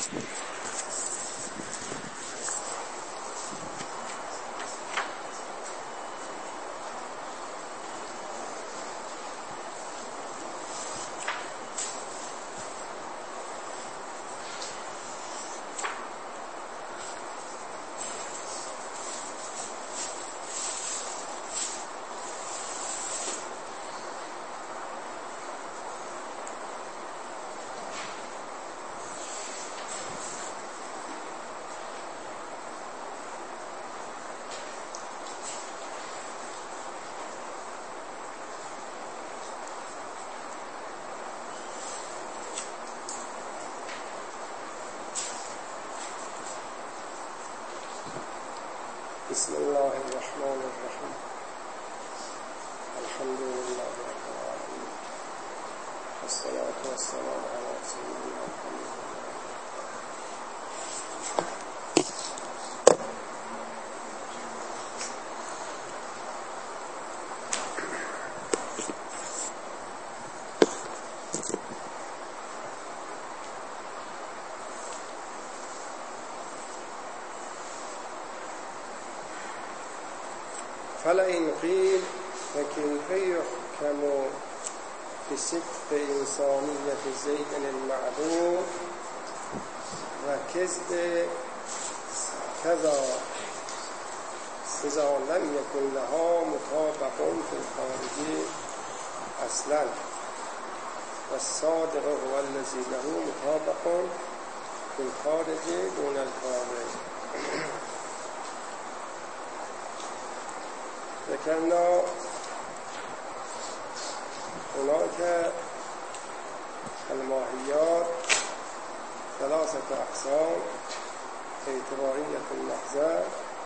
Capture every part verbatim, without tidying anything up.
بسم الله الرحمن الرحیم. الحمد لله رب العالمین، والصلاة والسلام علی سیدنا محمد. فلئن قیل فکیف یحکم بصدق انسانیت زید المعدوم و کذب کذا اذا لم یکن لها مطابق فی الخارج اصلا و الصادق هو الذی له مطابق فی الخارج دون الخارج. ذكرنا هناك الماهيات ثلاثة أقسام: اعتبارية المحضة،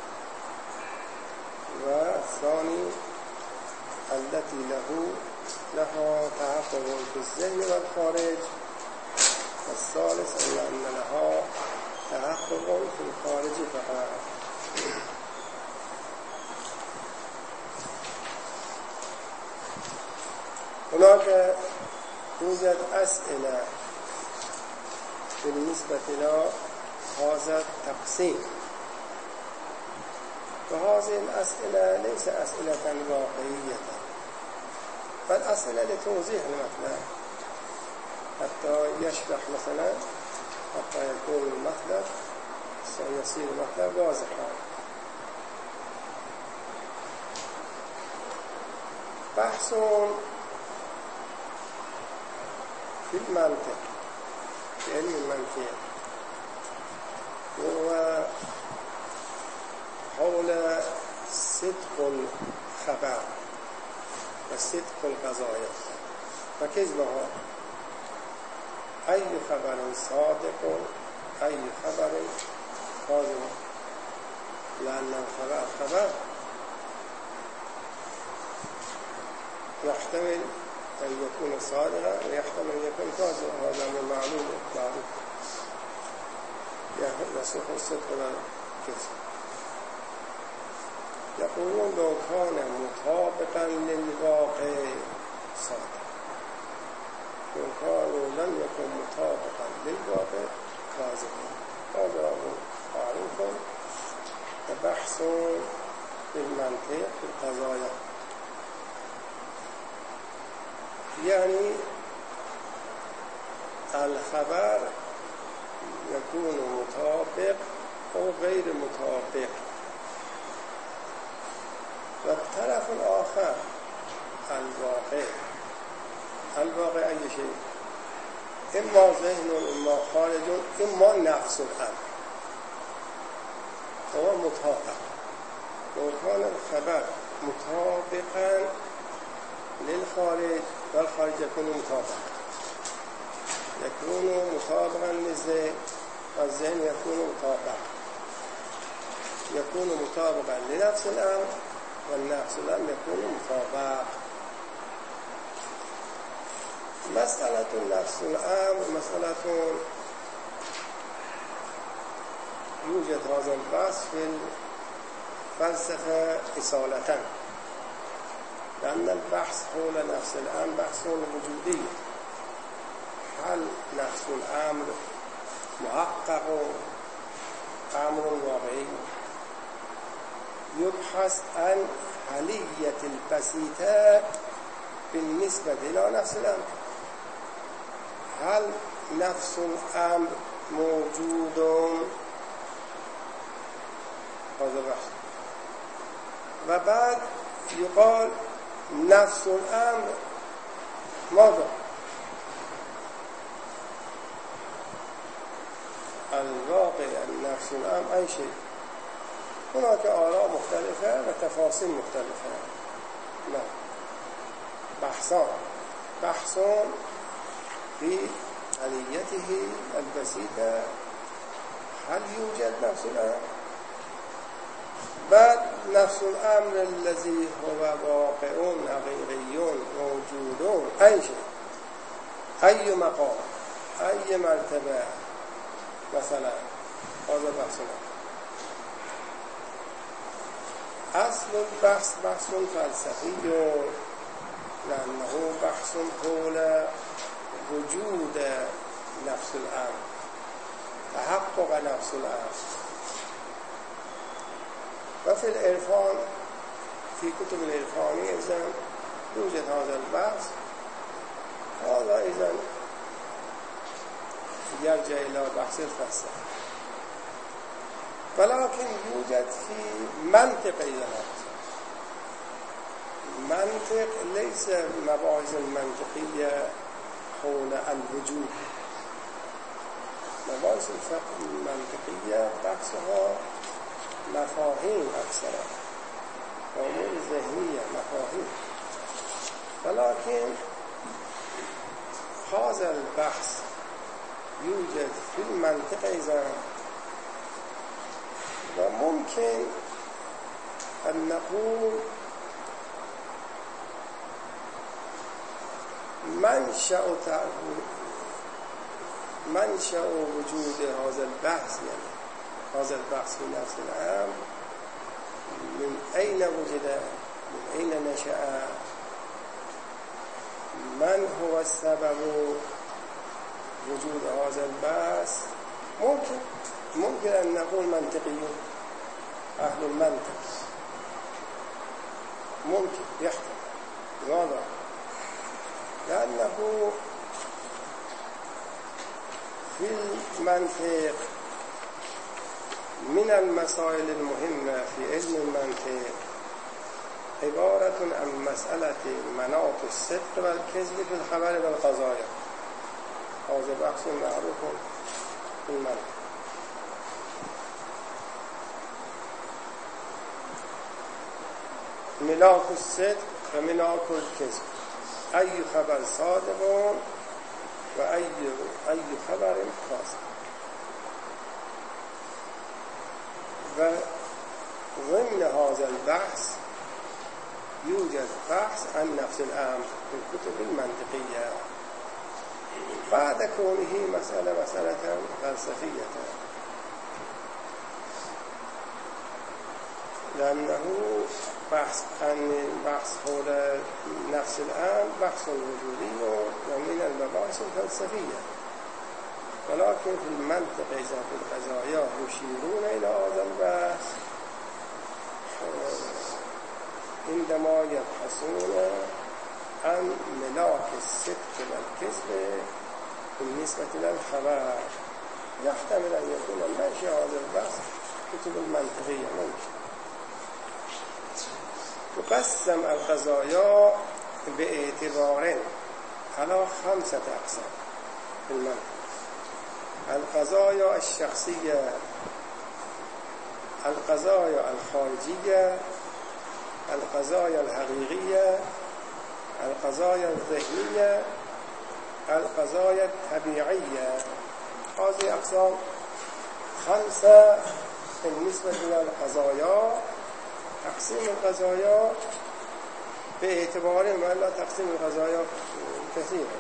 والثاني التي له لها تحقق في الذهن والخارج، والثالث أن لها تحقق في الخارج فقط. هناك توجد أسئلة بالنسبة إلى هذا التقسيم، وهذه الأسئلة ليس أسئلة واقعية بل أسئلة لتوضيح المطلب حتى يشرح مثلا، حتى يكون المطلب سيصير المطلب واضحا. بحث في المنطق، في علم المنطق، وهو حول صدق الخبر وصدق القضايا وكذبها. أي خبر صادق، أي خبر كاذب، لأن الخبر خبر يحتمل أن يكون صادقا ويحتمل أن يكون كاذبا، هذا من معلوم معروف. يصح الصدق والكذب. يقولون لو كان مطابقا للواقع صادق، لو كان لم يكن مطابقا للواقع كاذبا. هذا معروف وبحث في المنطق في القضايا. يعني الخبر يكون مطابق أو غير مطابق. والطرف الآخر الواقع. الواقع أي شيء؟ إما ذهن، إما خارج، إما نفس الأمر، هو مطابق. لو كان الخبر مطابقا للخارج والخارج يكون مطابقا، يكون مطابقا للذهن والذهن يكون مطابقا، يكون مطابقا لنفس الأمر والنفس الأمر يكون مطابق. مسألة نفس الأمر مسألة يوجد هذا البحث في الفلسفة إصالة، لأن البحث حول نفس الأمر بحث وجودي. هل نفس الأمر محقق امر واقعی. يبحث عن حلیة البسيطة بالنسبة إلى نفس الأمر. هل نفس الأمر موجود؟ هذا بحث. و بعد يقال نفس الأمر ماذا؟ الواقع أن نفس الأمر أي شيء. هناك آراء مختلفة وتفاصيل مختلفة. لا بحثان بحثان في حلیته البسيطة. هل يوجد نفس الأمر؟ بعد نفس الأمر الذي هو واقع حقيقي موجود أي شيء، أي مقام، أي مرتبة مثلا. هذا بحثنا. أصل البحث بحث فلسفي لأنه بحث حول وجود نفس الأمر، تحقق نفس الأمر. وفي العرفان في كتب العرفانية إذن يوجد هذا البحث. هذا إذن يرجع إلى بحث الفلسفة، ولكن يوجد في منطق إذن. منطق ليس مباحث المنطقية حول الوجود. مباحث المنطقية بحثها مفاهيم أكثر، أمور ذهنية مفاهيم. ولكن هذا البحث يوجد في المنطق أيضا، وممكن أن نقول منشأ منشأ وجود هذا البحث، يعني هذا البحث في نفس الأمر، من أين وجد، من أين نشأ، من هو السبب وجود هذا البحث. ممكن ممكن أن نقول منطقيون، أهل المنطق، ممكن يحتمل. لماذا؟ لأنه في المنطق من المسائل المهمة في علم المنطق عبارة عن مسألة مناط الصدق والكذب في الخبر والقضايا. هذا بحث معروف في المنطق. ملاك الصدق وملاك الكذب، أي خبر صادق وأي أي خبر كاذب. وضمن هذا البحث يوجد بحث عن نفس الأمر في الكتب المنطقية، بعد كونه مسألة مسألة فلسفية، لأنه بحث عن بحث حول نفس الأمر بحث وجودي ومن المباحث الفلسفية. ولكن في المنطق إذا في القضايا يشيرون إلى هذا البحث عندما يبحثون عن ملاك الصدق والكذب بالنسبة للخبر. يحتمل أن يكون منشأ هذا البحث كتب المنطقية. ممكن تقسم القضايا باعتبار على خمسة أقسام في المنطق: القضايا الشخصية، القضايا الخارجية، القضايا الحقيقية، القضايا الذهنية، القضايا الطبيعية. هذه أقسام خمسة بالنسبة للقضايا. تقسيم القضايا باعتبار ما لا تقسيم القضايا كثيرة.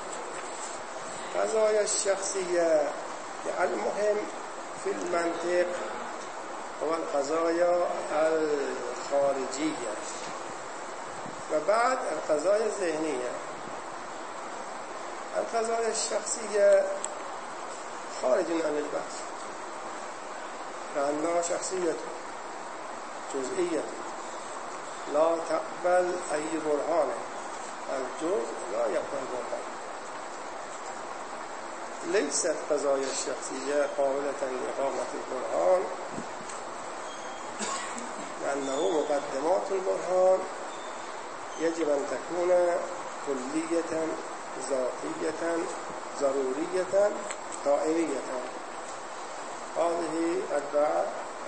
قضايا الشخصية المهم في المنطق هو القضايا الخارجية، وبعد القضايا الذهنية. القضايا الشخصية خارج عن البحث، لأنها شخصية جزئية لا تقبل أي برهان، الجزء لا يقبل برهان. ليست قضايا الشخصية قابلة لإقامة البرهان، لأنه مقدمات البرهان يجب أن تكون كلية ذاتية ضرورية دائمية. هذه أربعة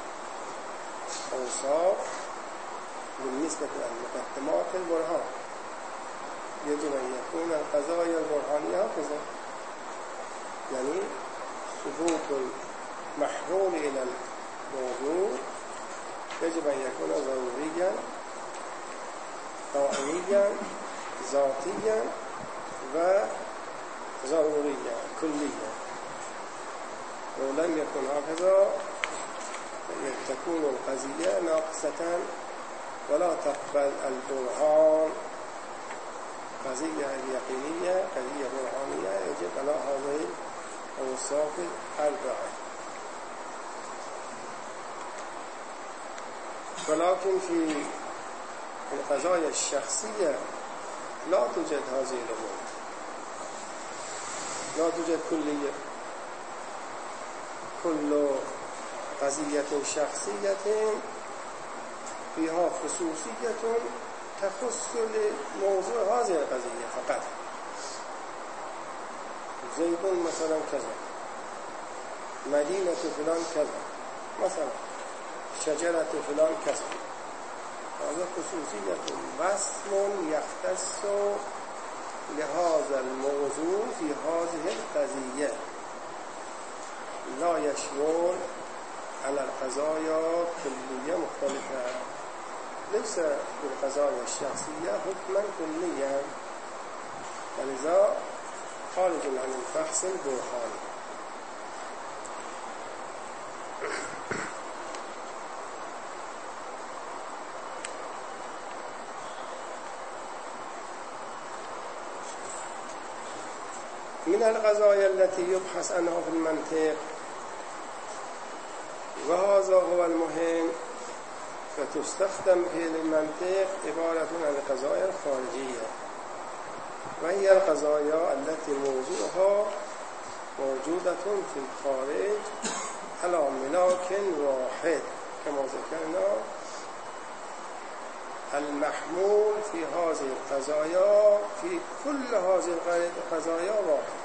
أوصاف بالنسبة لمقدمات البرهان. يجب أن يكون القضايا البرهانية هكذا، يعني ثبوت المحمول إلى الموضوع يجب أن يكون ضروريا دائميا ذاتيا وضروريا كليا. ولم يكن هكذا تكون القضية ناقصة ولا تقبل البرهان. قضية يقينية قضية برهانية يجب على هذه الأوصاف الأربعة. ولكن في القضايا الشخصية لا توجد هذه الأمور، لا توجد كلية. كل قضية شخصية فيها خصوصية تخص لموضوع هذه القضية فقط. زيد مثلا كذا، مدينة فلان كذا، مثلا شجرة فلان كذا. هذا خصوصية واسم يختص لهذا الموضوع في هذه القضية، لا يشمل على القضايا كلية مختلفة. ليس بالقضايا الشخصية حكما كليا، ولذا خارج عن البحث البرهاني. من القضايا التي يبحث عنها في المنطق، وهذا هو المهم، فتستخدم في المنطق عبارة عن القضايا الخارجية، وهي القضايا التي موضوعها موجودة في الخارج على ملاك واحد، كما ذكرنا المحمول في هذه القضايا في كل هذه القضايا واحد.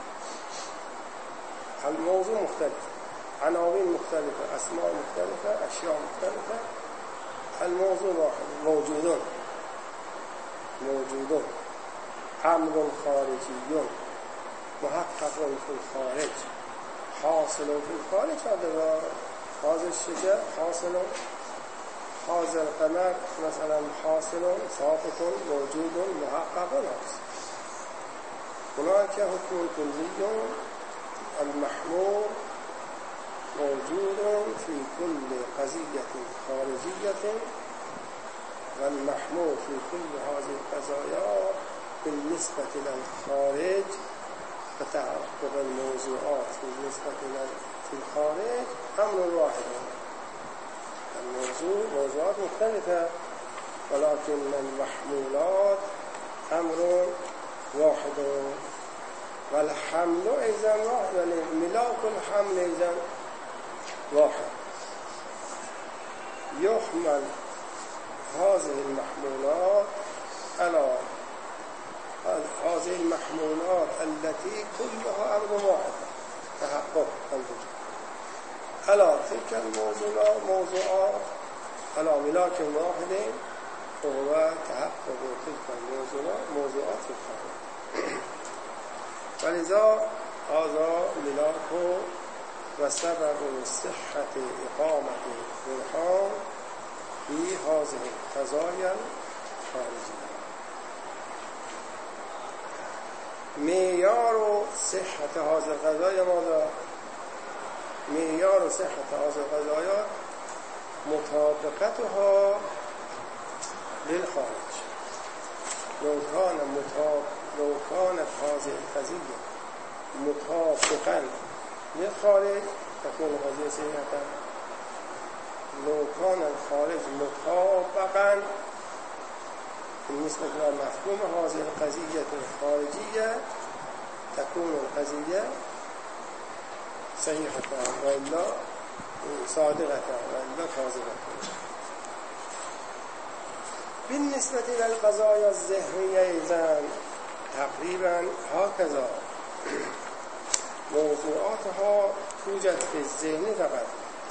الموضوع مختلف، عناوين مختلفة، أسماء مختلفة، أشياء مختلفة، الموضوع واحد. موجودون موجودون أمر خارجي محقق في الخارج، حاصل في الخارج. هذا هذا الشجر حاصل، هذا القمر مثلا حاصل ساقط موجود محقق ناقص. هناك حكم كلي المحمول موجود في كل قضية خارجية، والمحمول في كل هذه القضايا بالنسبة إلى الخارج فتحقق الموضوعات بالنسبة إلى الخارج أمر واحد. الموضوع موضوعات مختلفة، ولكن المحمولات أمر واحد. والحمل أيضا واحد، يعني ملاك الحمل أيضا واحد. يحمل هذه المحمولات على هذه المحمولات التي كلها أمر واحد تحقق الوجود، على تلك الموضوعات موضوعات على ملاك واحد، وهو تحقق تلك الموضوعات موضوعات في الخارج. ولذا هذا ملاك وسبب صحة إقامة البرهان في هذه القضايا الخارجية. معيار صحة هذه القضايا ماذا؟ معيار صحة هذه القضايا مطابقتها للخارج. لو كان مطابق لو كانت هذه القضية مطابقا للخارج تكون القضية صحيحة. لو كان الخارج مطابقا بالنسبة إلى مفهوم هذه القضية الخارجية تكون القضية صحيحة وإلا صادقة وإلا كاذبة. بالنسبة إلى القضايا الذهنية أيضا تقريبا هكذا موضوعاتها توجد في الذهن فقط،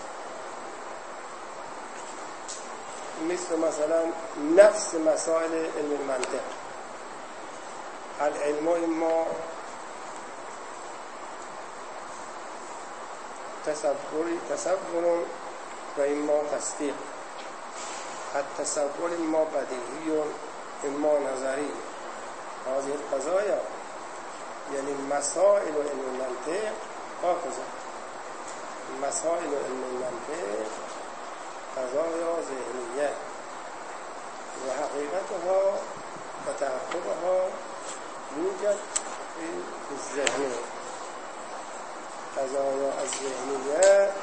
مثل مثلا نفس مسائل علم المنطق. العلم اما تصور تصور و اما تصدیق. التصور اما بدیهی اما نظری. هذه القضايا يعني مسائل علم المنطق هكذا. مسائل علم المنطق قضايا ذهنية وحقيقتها وتحققها يوجد في الذهن. قضايا الذهنية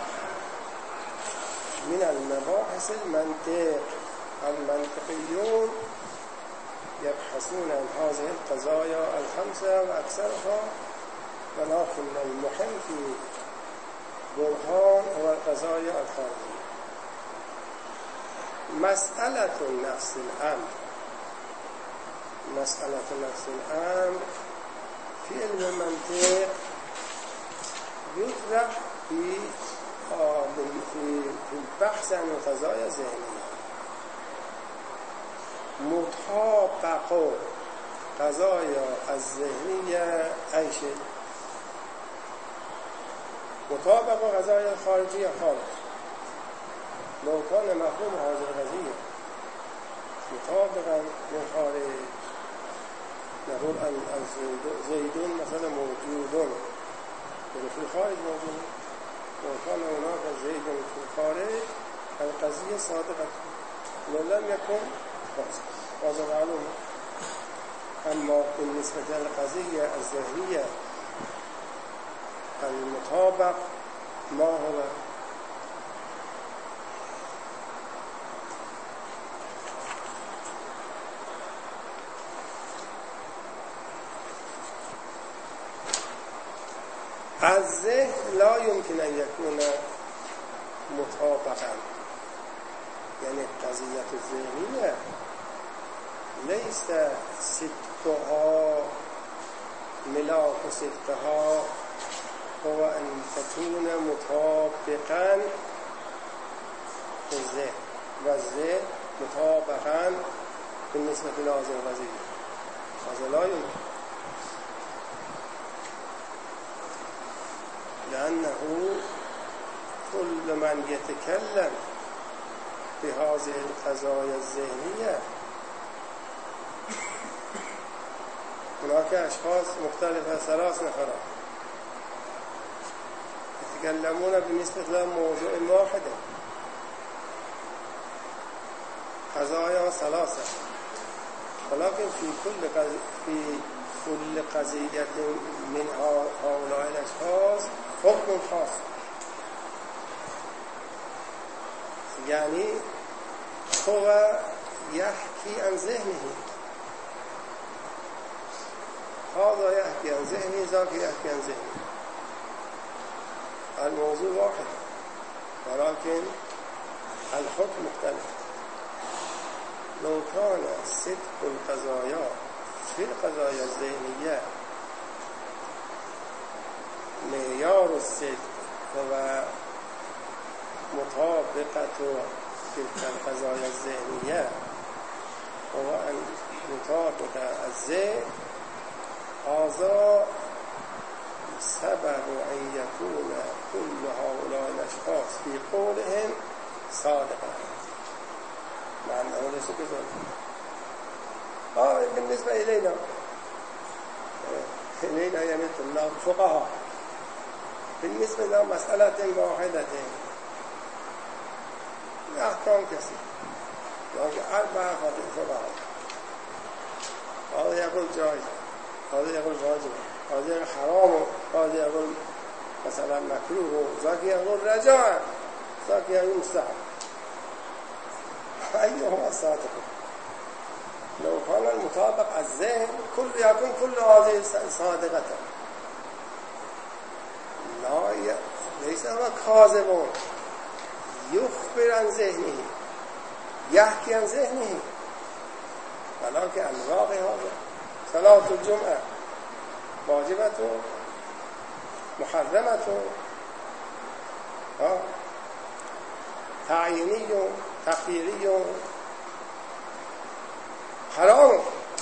من المباحث المنطق. المنطقيون يبحثون عن هذه القضايا الخمسة وأكثرها، ولكن المهم في برهان هو القضايا الخارجية. مسألة نفس الأمر. مسألة نفس الأمر في علم المنطق يطرح في في البحث عن القضايا الذهنية. مطابق قضايا الذهنية أي شيء. مطابق قضايا الخارجية خارج. لو كان مفهوم هذه القضية مطابقا للخارج نقول أن زيد مثلا موجود في الخارج موجود. لو كان هناك زيد في الخارج القضية صادقة، لو لم يكن هذا معلوم. أما بالنسبة للقضية الذهنية المطابق ما هو؟ الذهن لا يمكن أن يكون مطابقا، يعني القضية الذهنية ليس صدقها ملاك صدقها هو أن تكون مطابقا في الذهن، والذهن مطابقا بالنسبة لهذه القضية. هذا لا يمكن، لأنه كل من يتكلم بهذه القضايا الذهنية هناك أشخاص مختلفة، ثلاث نفر يتكلمون بالنسبة لموضوع واحد، قضايا ثلاثة، ولكن في كل قضية في كل قضية من هؤلاء الأشخاص حكم خاص. يعني هو يحكي عن ذهنه، هذا يحكي عن ذهنه، ذاك يحكي عن ذهنه. الموضوع واحد ولكن الحكم مختلف. لو كان صدق القضايا في القضايا الذهنية معيار الصدق هو مطابقة تلك القضايا الذهنية، هو أن يطابق الذهن، هذا سبب أن يكون كل هؤلاء الأشخاص في قولهم صادقا، مع أنه ليس كذلك. آه بالنسبة إلينا إلينا يعني طلاب فقهاء، بالنسبة إلى مسألة واحدة أحكام كثير، لكن أربعة فقهاء، هذا يقول جائز، هذا يقول واجب، هذا يقول حرام، هذا يقول مثلا مکروه و ذاک یقول رجاء ذاک یقول مستحب ایهما صادق لو كان المطابق الذهن كل يكون كل هذه صادقة لا ي... ليس هو كاذب يخبر عن ذهنه يحكي عن ذهنه ولكن الواقع هذا صلاة الجمعة واجبة محرمة ها تعييني تخييري حرام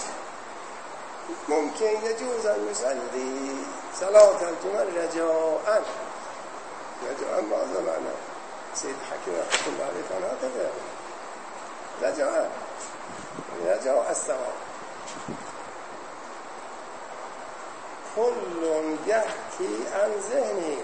ممكن يجوز أن يصلي صلاة الجمعة رجاء رجاء ماذا معنى سيد حكيم رحمه الله عليه كان هكذا رجاء رجاء الثواب كل يحكي عن ذهنه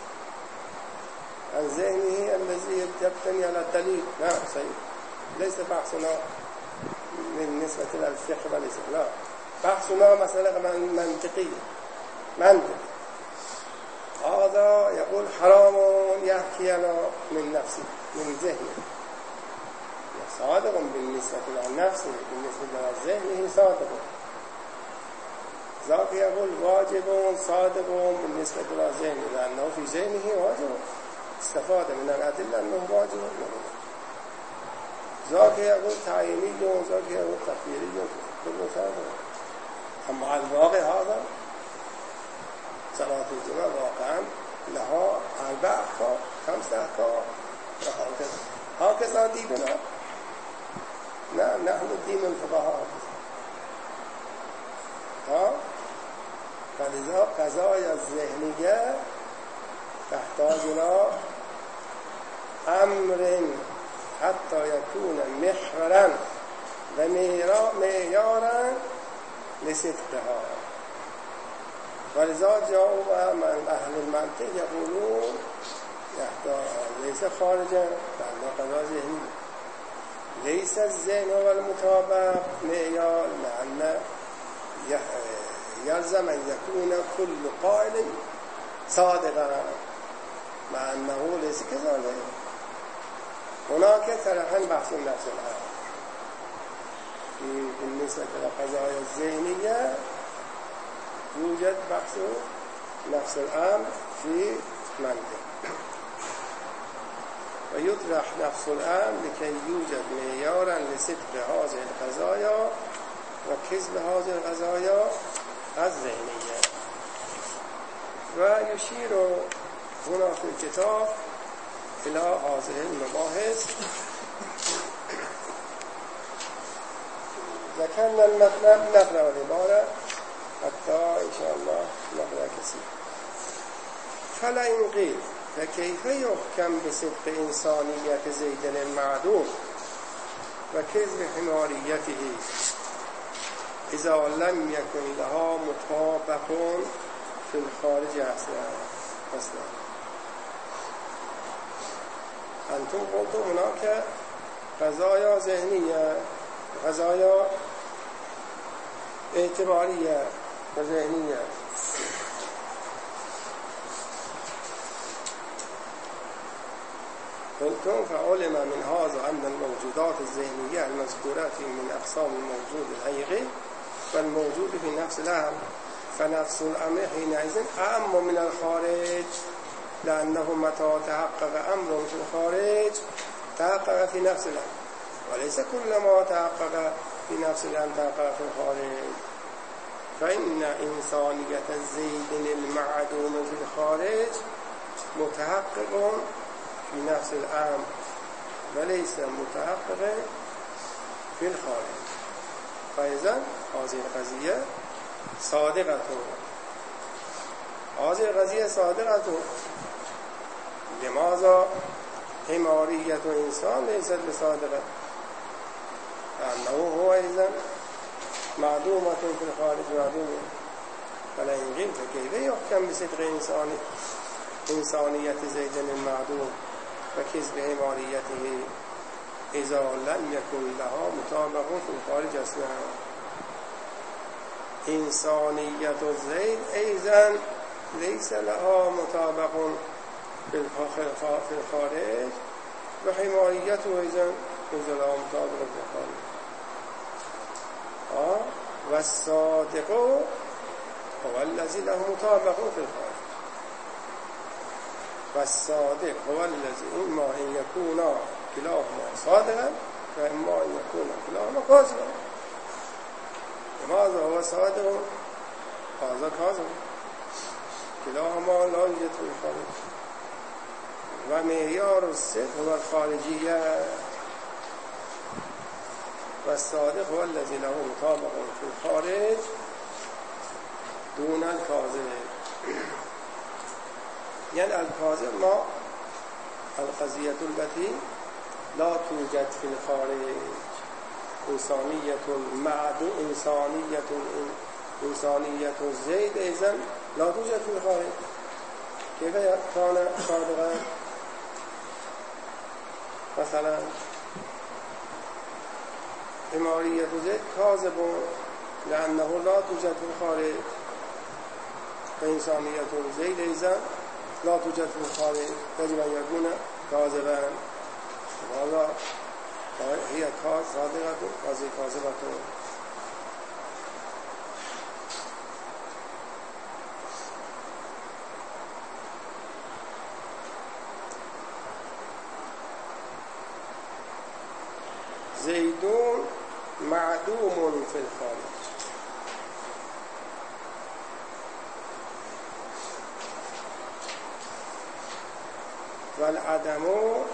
عن ذهنه الذي يبتني على الدليل لا صحيح ليس بحثنا بالنسبة للفقه والاستدلال بحثنا مسألة منطقية منطق هذا يقول حرام يحكي أنا من نفسي من ذهني صادق بالنسبة لنفسه بالنسبة لذهنه صادق ذاك يقول واجب صادق بالنسبة لذهنه لأنه في ذهنه واجب استفاد من الأدلة أنه واجب ذاك يقول تعييني ذاك يقول تخييري كله صادق أما الواقع هذا صلاة الجمعة واقعا لها أربع أحكام خمس أحكام وهكذا هكذا ديننا نعم نحن الدين الفقهاء ها فلذا قضايا الذهنية تحتاج إلى أمر حتى يكون محورا ومعيارا لصدقها ولذا جاءوا من أهل المنطق يقولون يحتاج ليس خارجا لأنه قضاء ذهني ليس الذهن هو المطابق معيار لأن يلزم أن يكون كل قائل صادقا مع أنه ليس كذلك هناك طرفان بحث النفس الآن بالنسبة للقضايا الذهنية يوجد بحث نفس الأمر في منطق ويطرح نفس الأمر لكي يوجد معيارا لصدق هذه القضايا وكذب هذه القضايا الذهنية ويشير هنا في الكتاب إلى هذه المباحث ذكرنا المطلب نقرأ العبارة حتى إن شاء الله نقرأ كثير فلئن قيل فكيف يحكم بصدق إنسانية زيد المعدوم وكذب حماريته إذا لم يكن لها مطابق في الخارج أصلا أصلا أنتم قلتم هناك قضايا ذهنية قضايا اعتبارية وذهنية قلتم فعلم من هذا أن الموجودات الذهنية المذكورة من أقسام الموجود الحقيقي والموجود في نفس الأمر فنفس الأمر حينئذ أعم من الخارج لأنه متى تحقق أمر في الخارج تحقق في نفس الأمر وليس كل ما تحقق في نفس الأمر تحقق في الخارج فإن إنسانية الزيد المعدوم في الخارج متحقق في نفس الأمر وليس متحقق في الخارج فإذا هذه القضية صادقة هذه القضية صادقة لماذا حمارية إنسان ليست بصادقة لأنه هو إذن معدومة في الخارج معدومة فلا يمكن فكيف يحكم بصدق إنساني إنسانية زيد المعدوم وكذب حماريته إذا لم يكن لها مطابق في الخارج أصلا إنسانية زيد أيضا لیس لها مطابق فی الخارج و حمایت و ایزن لیس لها مطابق فی الخارج و الصادق هو الذی له مطابق فی الخارج و الصادق هو الذی اما ان یکونا کلاهما صادقا و اما ان یکونا کلاهما کاذبا. لماذا هو صادق هذا کاذب کلاهما لا یوجد فی الخارج و معیار الصدق هو الخارجیه و الصادق هو الذی له مطابق فی الخارج دون الکاذب. یعنی الکاذب ما القضیة التي لا توجد فی الخارج انسانیت معدوم انسانیت انسانیت زید ایزن لا توجد فی الخارج. کیف کان صادقا؟ مثلا حماریت زید کاذب لانه لا توجد فی الخارج و انسانیت زید ایزن لا توجد فی الخارج يجب ان يكون كاذبا. هذا هي صادقة وهذه كاذبة. زيدون معدوم في الخارج والعدم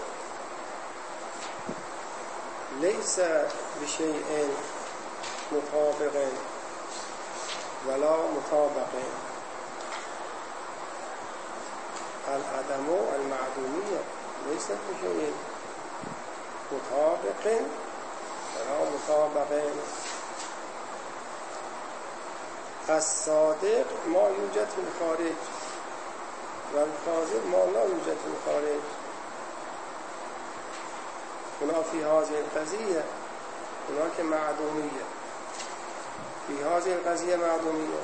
ليس بشيء مطابق ولا مطابق. العدم المعدومية ليست بشيء مطابق ولا مطابق. الصادق ما يوجد في الخارج والكاذب ما لا يوجد في الخارج. هنا في هذه القضية هناك معدومية في هذه القضية معدومية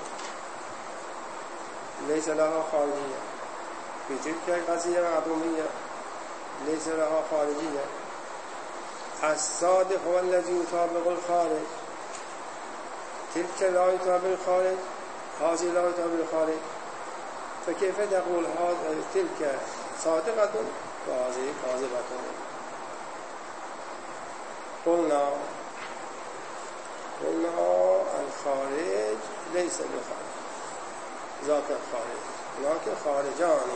ليس لها خارجية في تلك القضية معدومية ليس لها خارجية. الصادق هو الذي يطابق الخارج تلك لا يطابق الخارج هذه لا يطابق الخارج. فكيف تقول هذا تلك صادقة وهذه كاذبة؟ قلنا قلنا الخارج ليس بخارج ذاك الخارج هناك خارجان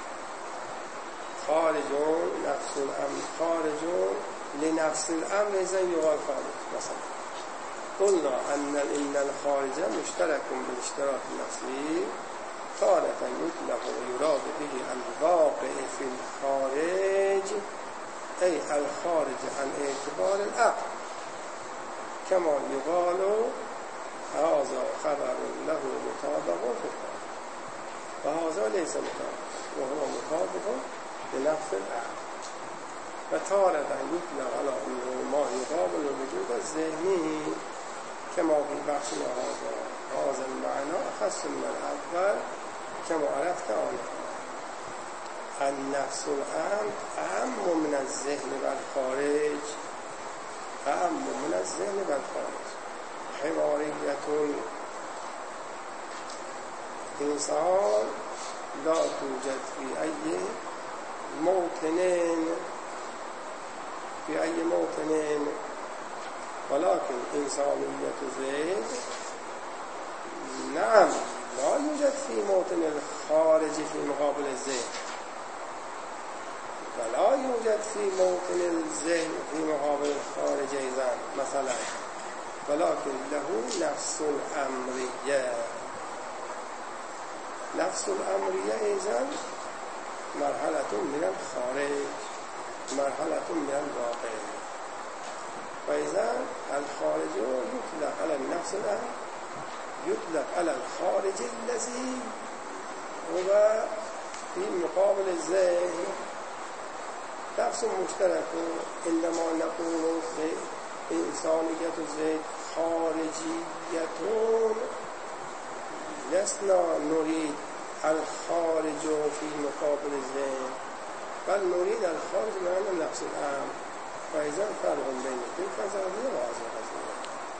خارج نفس الأمر خارج لنفس الأمر إذن يقال خارج. مثلا قلنا أن إن الخارج مشترك بالاشتراك النفسي تارة يطلق ويراد به الواقع في الخارج أي الخارج عن اعتبار العقل كما يقال هذا خبر له مطابق في الخارج وهذا ليس مطابق وهو مطابق لنفس العقل. وتارة يطلق على أنه ما يقابل الوجود الذهني كما في بحثنا هذا هذا المعنى أخص من الأول كما عرفت آنها. النفس الأمر أهم من الذهن والخارج أهم من الذهن والخارج. حوارية الإنسان لا توجد في أي موطن في أي موطن ولكن إنسانية زيد نعم لا يوجد في موطن الخارج في مقابل الذهن ولا يوجد في موطن الذهن في مقابل الخارج أيضا مثلا ولكن له نفس الأمرية. نفس الأمرية أيضا مرحلة من الخارج مرحلة من الواقع. فإذا الخارج يطلق على النفس الأمر يطلق على الخارج الذي هو في مقابل الذهن نفس مشترك. عندما نقول إنسانية الذهن خارجية لسنا نريد الخارج فی مقابل ذهن بل نريد الخارج من نفس الامر فإذا فرق بین تلك القضیه و هذه القضیه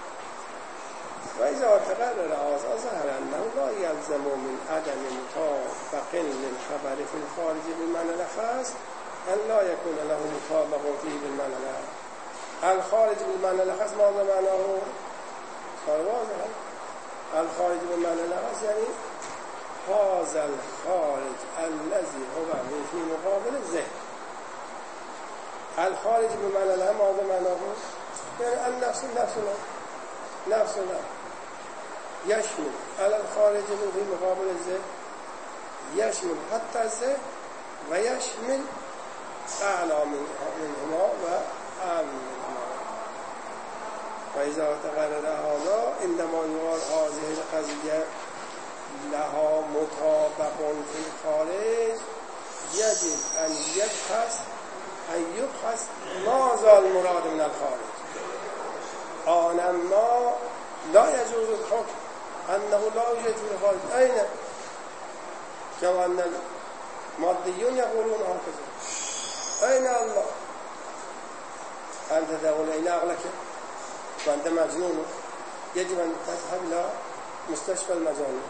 وإذا تقرر هذا ظهر أنه لا يلزم من عدم مطابق للخبر في الخارج بالمعنى الأخص أن لا يكون له مطابق فيه بالمعنى الأخص. الخارج بالمعنى الأخص ماذا معناه؟ صار واضح. الخارج بالمعنى الأخص يعني هذا الخارج الذي هو في مقابل الذهن. الخارج بالمعنى الأخص ماذا معناه؟ يعني النفس النفس نفسنا يشمل على الخارج في مقابل الذهن يشمل حتى الذهن ويشمل أعلى منهما وأعلى منهما. فإذا تقرر هذا عندما يقال هذه القضية لها مطابق في الخارج يجب أن يبحث أن يبحث ماذا المراد من الخارج. آن ما لا يجوز الحكم أنه لا يوجد في الخارج. أين؟ كما أن الماديون يقولون هكذا. أين الله؟ أنت تقول أين عقلك؟ وأنت مجنون يجب أن تذهب إلى مستشفى المجانين.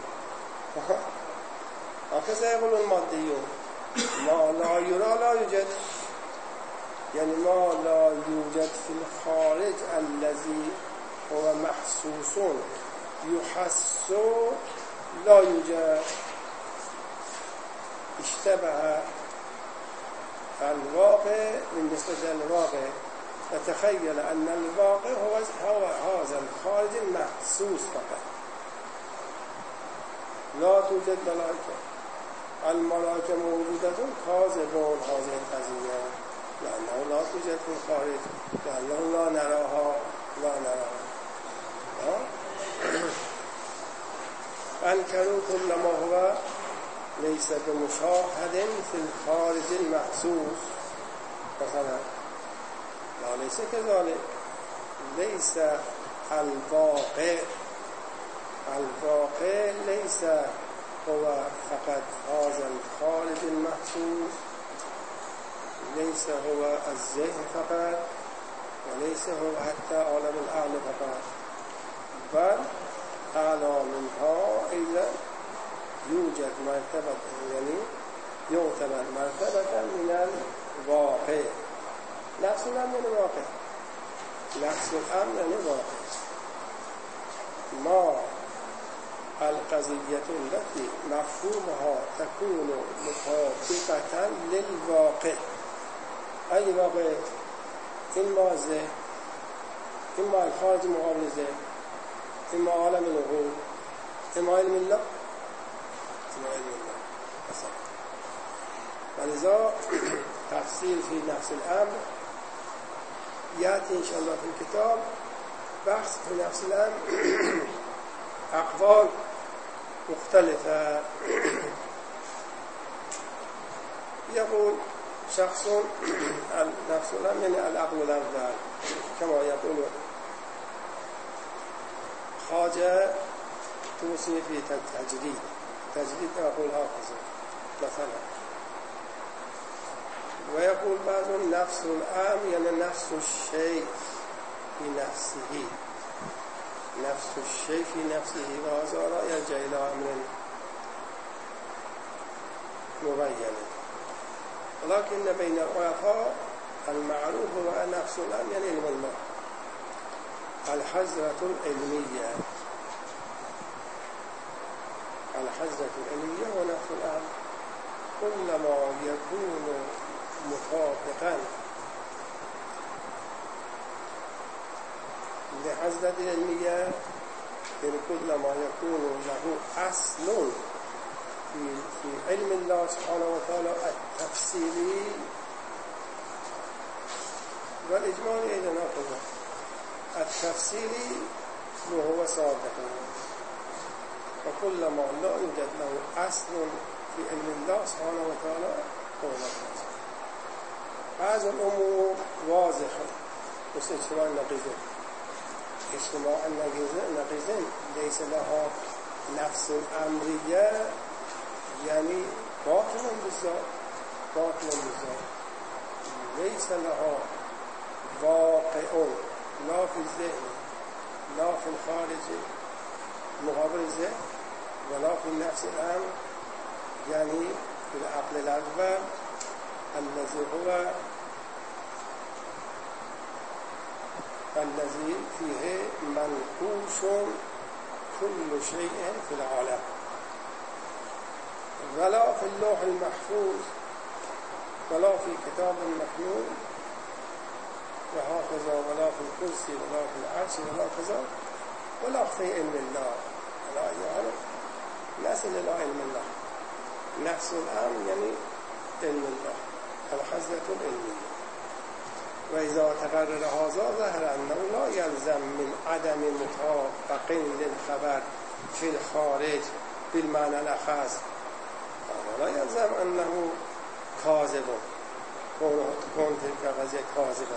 هكذا يقول الماديون. ما لا يرى لا يوجد، يعني ما لا يوجد في الخارج الذي هو محسوس يحس لا يوجد. اشتبه الواقع بالنسبة للواقع فتخيل أن الواقع هو هذا الخارج المحسوس فقط. لا توجد ملائكة. الملائكة موجودة كاذبون هذه القضية لأنه لا توجد في الخارج لأنه لا نراها لا نراها. أنكروا كل ما هو ليس بمشاهد في الخارج المحسوس. مثلا لا ليس كذلك. ليس الواقع الواقع ليس هو فقط هذا الخارج المحسوس، ليس هو الذهن فقط، وليس هو حتى عالم الأعلى فقط، بل أعلى منها أيضا يوجد مرتبة، يعني يعتبر مرتبة من الواقع. نفس الأمر من الواقع، نفس الأمر من الواقع. ما القضية التي مفهومها تكون مطابقة للواقع. أي واقع؟ إما الذهن، إما الخارج مقابل الذهن، إما عالم العقول، إما علم الله، إما علم الله. ولذا تفصيل في نفس الأمر يأتي إن شاء الله في الكتاب. بحث في نفس الأمر أقوال مختلفة. يقول شخص نفس الأمر من العقل الأفضل كما يقول خواجة توصي في تجديد تجديد يقول هكذا مثلا. ويقول بعض نفس الأمر يعني نفس الشيء في نفسه، نفس الشيء في نفسه، وهذا لا يرجع إلى أمر مبين. ولكن بين العلماء المعروف هو نفس الأمر يعني علم الله. الحزرة العلمية الحزرة العلمية هو نفس الأمر. كلما يكون مطابقا لحزرة العلمية كلما يكون له أصل في, في علم الله سبحانه وتعالى التفسيري والإجمالي أيضا أخذ التفسيري وهو صادق. وكلما لا يوجد له أصل في علم الله سبحانه وتعالى هو نفسه. هذا الأمور واضحة. مثل اجتماع النقيضين. اجتماع النقيضين ليس لها نفس الأمرية یعنی باطن بالذات باطن بالذات لیس لها واقع لا فی الذهن لا فی الخارج مقابل ذهن ولا فی نفس الامر، یعنی بالعقل الاول الذي هو الذي فيه منقوش كل شيء في العالم، ولا في اللوح المحفوظ ولا في كتاب مكنون وهكذا، ولا في الكرسي ولا في العرش ولا كذا، ولا في علم الله ولا يعلم نسل إلى علم الله. نفس الأمر يعني علم الله الحزة العلمية. وإذا تقرر هذا ظهر أنه لا يلزم من عدم مطابق للخبر في الخارج بالمعنى الأخص، ولا يلزم أنه كاذب كون تلك قضية كاذبة،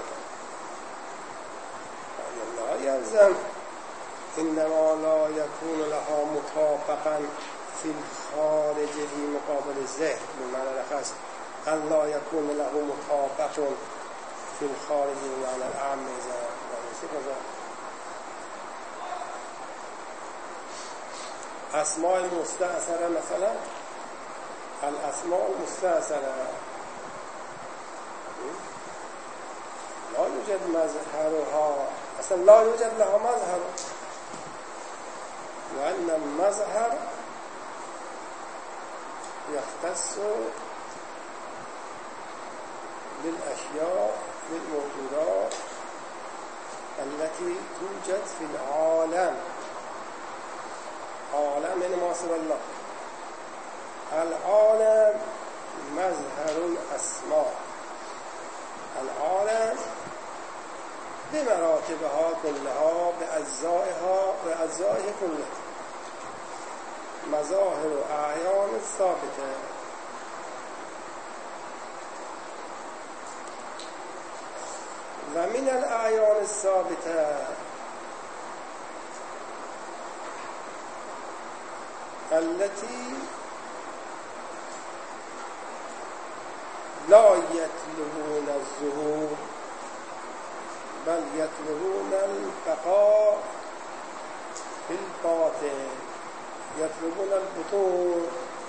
لا يلزم إنما لا يكون لها مطابقا في الخارج في مقابل الذهن بالمعنى الأخص أن لا يكون له مطابق في الخارج بالمعنى الأعم إذا أسماء المستأثرة مثلا، الأسماء المستأثرة لا يوجد مظهرها، أصلا لا يوجد لها مظهر، وأن المظهر يختص بالأشياء بالموجودات التي توجد في العالم. عالم يعني ما سوى الله. العالم مظهر الأسماء، العالم بمراتبها كلها بأجزائها بأجزائه كلها، مظاهر أعيان الثابتة، ومن الأعيان الثابتة التي لا يطلبون الظهور بل يطلبون البقاء في الباطن، يطلبون البطون،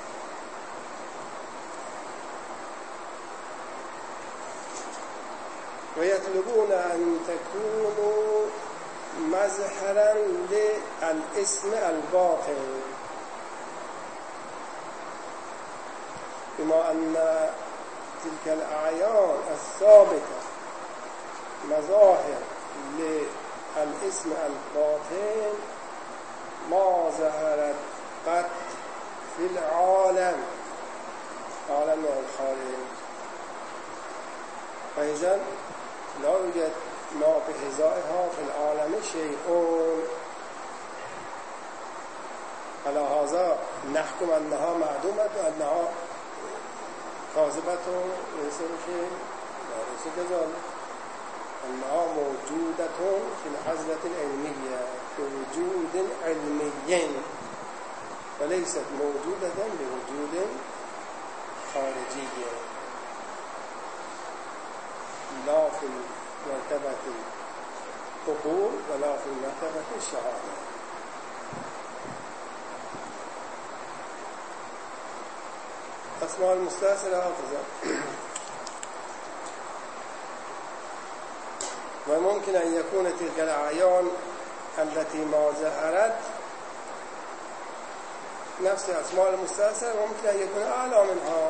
ويطلبون أن تكونوا مظهرا للاسم الباطن، بما أن تلك الأعيان الثابتة مظاهر للاسم الباطن ما ظهرت قط في العالم، عالم الخارج، فإذا لا يوجد ما بإزائها في العالم شيء. على هذا نحكم أنها معدومة وأنها كاذبة ليس شيء، ليس كذلك، أنها موجودة في الحزلة العلمية بوجود علمي، وليست موجودة بوجود خارجي، لا في مرتبة القبول ولا في مرتبة الشهادة. أسماء المستأثرة هكذا. وممكن أن يكون تلك الأعيان التي ما ظهرت نفس أسماء المستأثرة، وممكن أن يكون أعلى منها،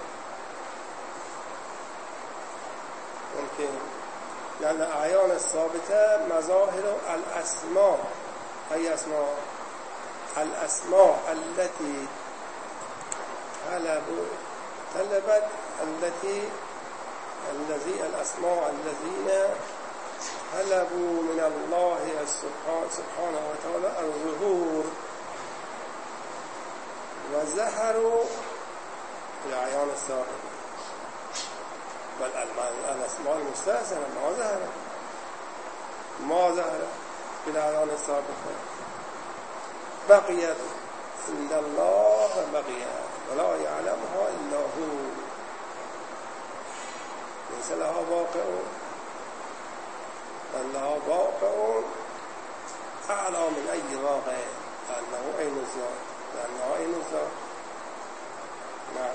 ممكن، لأن الأعيان الثابتة مظاهر الأسماء، أي أسماء؟ الأسماء التي طلبوا طلبت التي الذي الأسماء الذين طلبوا من الله سبحانه وتعالى الظهور وظهروا الأعيان الثابتة، بل الأسماء المستأثرة ما ظهرت ما ظهرت بالأعيان الثابتة، بقيت عند الله بقيت ولا يعلمها إلا هو ليس لها واقع بل لها واقع أعلى من أي واقع لأنه أين الذات لأنه أين الذات نعم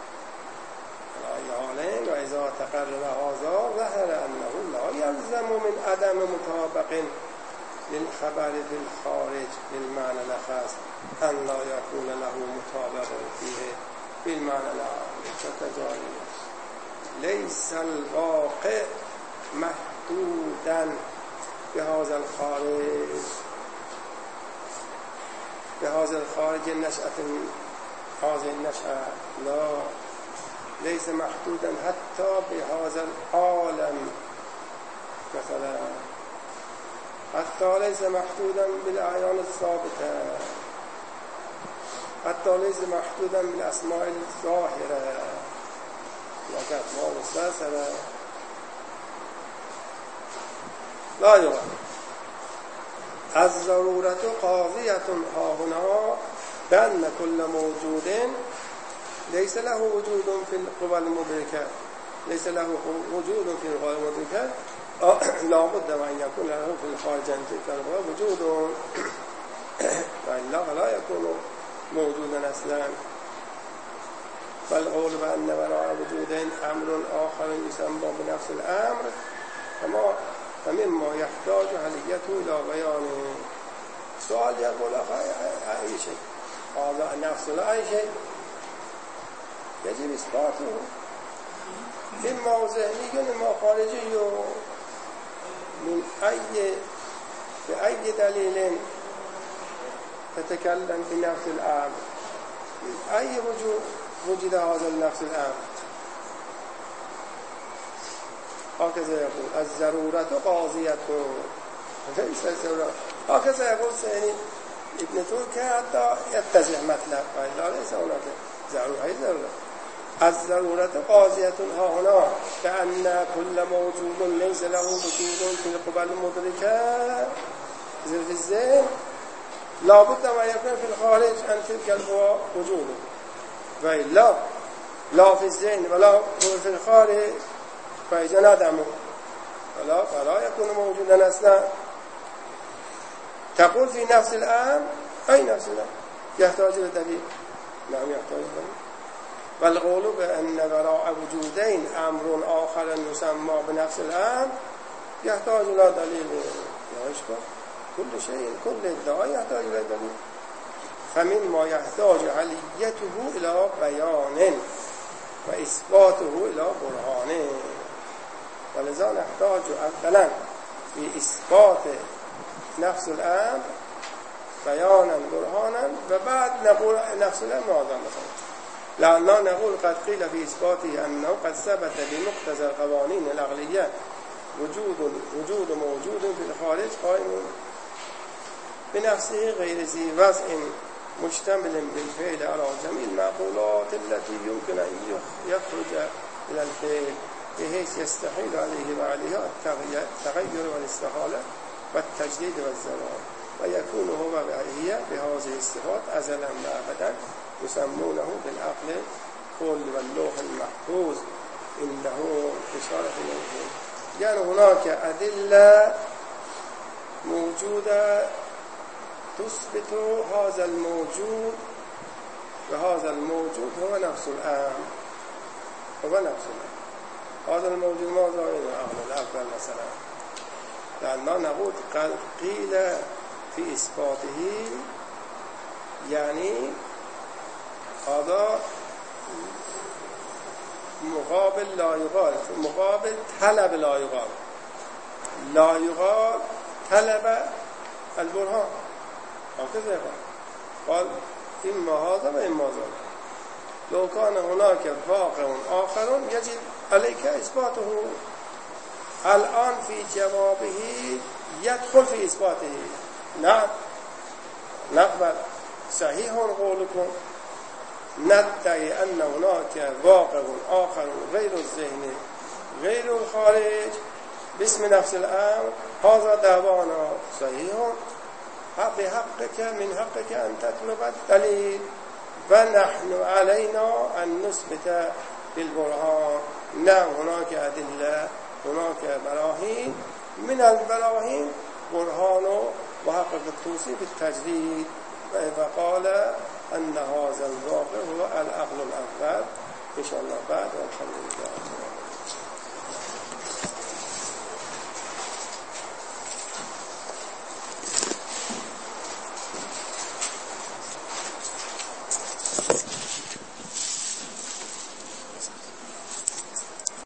الآية وإذا تقرر هذا ظهر أنه لا يلزم من عدم مطابق للخبر في الخارج بالمعنى الخاص أن لا يكون له مطابق فيه بالمعنى العام كذلك ليس الواقع محدودا بهذا الخارج بهذا الخارج النشأة هذه النشأة لا ليس محدودا حتى بهذا العالم مثلا حتى ليس محدودا بالأعيان الثابتة حتى ليس محدودا بالأسماء الظاهرة وكأسماء مستأثرة لا يرى الضرورة قاضية ها هنا بأن كل موجود ليس له وجود في القوى المدركة ليس له وجود في القوى المدركة لا بد وأن يكون له في الخارج عن تلك القوى وجود وإلا لا يكون موجودا أصلا فالقول بأن وراء وجودين أمر آخر يسمى بنفس الأمر كما فمما يحتاج حليته إلى بيانه سؤال يقول أي شيء هذا نفس لا أي شيء يجب إثباته إما ذهني إما خارجي من أي بأي دليل تتكلم بنفس الأمر من أي وجود وجد هذا النفس الأمر هكذا يقول الضرورة قاضية ليس الضرورة هكذا يقول سيدي ابن تركي حتى يتزع مطلب وإلا ليس هناك ضرورة أي ضرورة الضرورة قاضية ها هنا كأن كل موجود ليس له وجود في القوى المدركة في الذهن لا بد ما يكون في الخارج عن تلك القوى وجوده وإلا لا في الذهن ولا في الخارج فإذا عدمه فلا, فلا يكون موجودا أصلا تقول في نفس الأمر أي نفس الأمر يحتاج إلى دليل نعم يحتاج إلى دليل والقول بأن وراء وجودين أمر آخر يسمى بنفس الأمر يحتاج إلى دليل لا يشبه كل شيء كل ادعاء يحتاج إلى دليل فمما يحتاج عليته إلى بيان وإثباته إلى برهان ولذا نحتاج أولا في إثبات نفس الأمر بيانا برهانا وبعد نقول نفس الأمر هذا مثلا لأننا نقول قد قيل في إثباته أنه قد ثبت بمقتضى القوانين العقلية وجود وجود موجود في الخارج قائم بنفسه غير ذي وضع مشتمل بالفعل على جميع المعقولات التي يمكن أن يخرج إلى الفعل بحيث يستحيل عليه وعليها التغير والاستحالة والتجديد والزوال ويكون هو وهي بهذه الصفات أزلا وأبدا يسمونه بالعقل قول واللوح المحفوظ إنه إشارة إليه يعني هناك أدلة موجودة تثبت هذا الموجود وهذا الموجود هو نفس الأمر هو نفس الأمر هذا الموجود ماذا هو العقل الأكبر مثلا لأننا نقول قيل في إثباته يعني هذا مقابل لا يقال مقابل طلب لا يقال لا يقال طلب البرهان هكذا يقال قال إما هذا وإما ذاك لو كان هناك واقع آخر يجب عليك إثباته الآن في جوابه يدخل في إثباته نعم نقبل صحيح قولكم ندعي أن هناك واقع آخر غير الذهن غير الخارج باسم نفس الأمر هذا دعوانا صحيح بحقك من حقك أن تطلب الدليل و نحن علینا ان نثبت بالبرهان. نه هناك ادله، هناك براهین، من البراهین برهان و حقق التوصیف التجدید و قال ان هذا الواقع هو العقل الاول. ان شاء الله بعد والحمد لله.